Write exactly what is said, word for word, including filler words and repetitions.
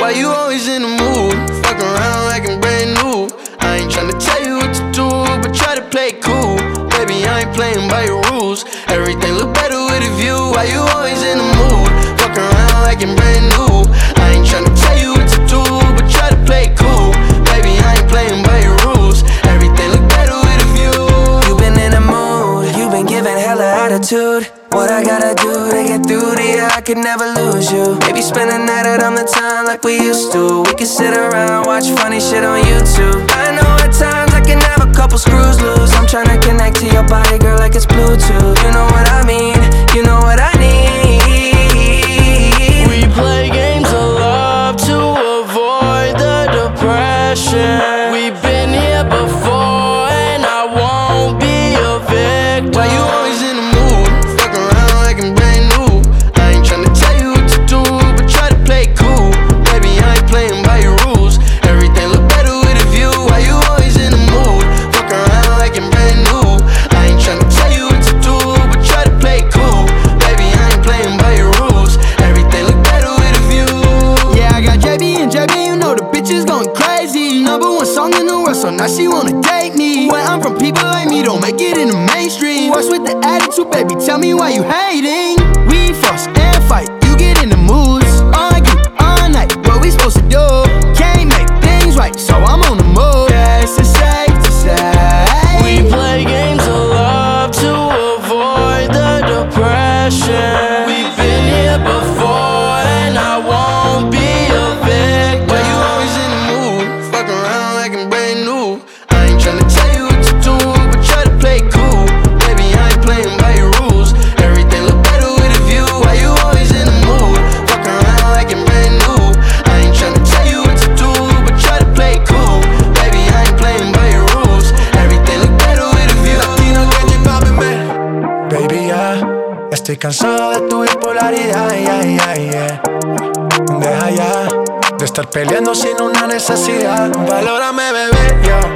Why you always in the mood? Fuck around like I'm brand new. I ain't tryna tell you what to do, but try to play it cool. Baby, I ain't playing by your rules. Everything look better with a view. Why you always in the mood? Fuck around like I'm brand new. I ain't tryna tell you what to do, but try to play it cool. Baby, I ain't playing by your rules. Everything look better with a view. You been in the mood, you been giving hella attitude. What I gotta do to get through to you, I could never lose you. Maybe spend a night out on the town like we used to. We could sit around, watch funny shit on YouTube. I know at times I can have a couple screws loose. I'm tryna connect to your body, girl, like it's Bluetooth. You know what I mean, you know what I need. We play games of love to avoid the depression. We've been here before and I won't be a victim. Why you always in the mood? Fuck around like I'm brand new. I ain't tryna tell you what to do, but try to play it cool. Baby, I ain't playing by your rules. Everything look better with a view. Why you always in the mood? Fuck around like I'm brand new. I ain't tryna tell you what to do, but try to play it cool. Baby, I ain't playing by your rules. Everything look better with a view. Yeah, I got J B and J B, you know the bitch is going crazy. Number one song in the world, so now she wanna date me. When I'm from people like me, don't make it in the mainstream. What's with the attitude, baby? Tell me why you hating. We fuss and fight, you get in the moods. Argue all night, what we supposed to do? Can't make things right, so I'm on the move. Yes, it's safe to say We play games of love to avoid the depression. We've been here before and I won't be a victim. Why you always in the mood? Fuck around like I'm brand new. I ain't tryna tell you what to do, but try to play it cool. Baby, I ain't playing by your rules. Everything look better with a view. Why you always in the mood? Fuck around like I'm brand new. I ain't tryna tell you what to do, but try to play it cool. Baby, I ain't playing by your rules. Everything look better with a view. Latino que J Balvin me. Baby, ya estoy cansado de tu bipolaridad, yeah, yeah, yeah. Deja ya de estar peleando sin una necesidad. Valórame, bebé, yo